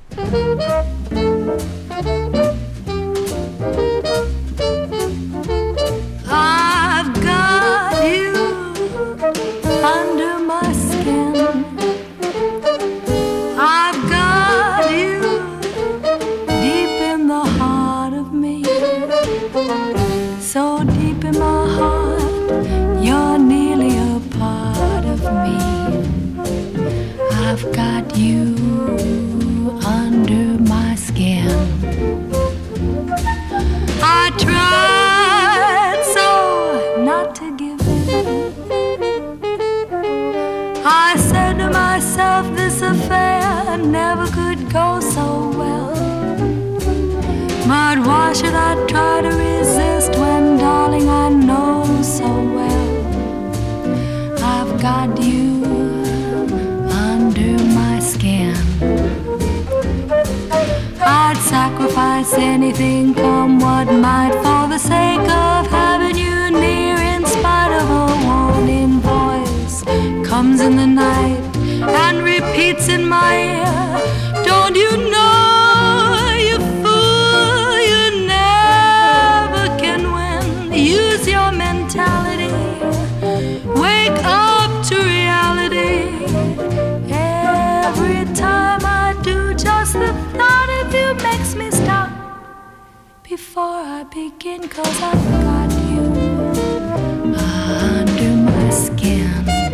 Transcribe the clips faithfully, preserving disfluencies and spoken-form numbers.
I've got you under my skin. I've got you deep in the heart of me. So deep in my heart, you're nearly a part of me. I've got you under my skin. I tried so not to give in. I said to myself, this affair never could go so well. But why should I try to resist when, darling, I know so well I've got you under my skin. I'd sacrifice anything, come what might, for the sake of having you near, in spite of a warning voice comes in the night and repeats in my ear, don't you know, you fool, you never can win. Use your mentality, wake up to reality. Every time I do, just the thought of you makes me stop before I begin, 'cause I've got you under my skin.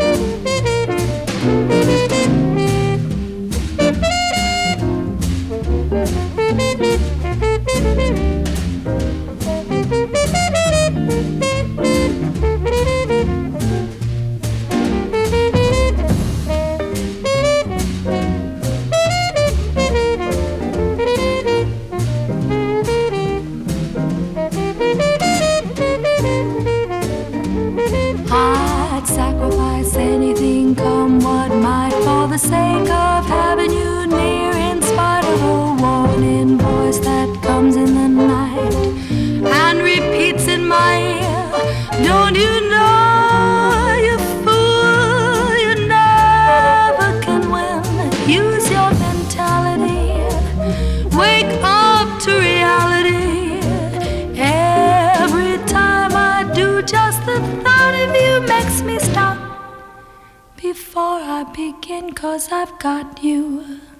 I'd sacrifice anything, come what might, for the sake of having you near, in spite of a warning voice that comes in the night and repeats in my ear, don't you know, you fool, you never can win. Use your mentality, wake up to reality. Every time I do, just the thought of you makes me stop before I begin, 'cause I've got you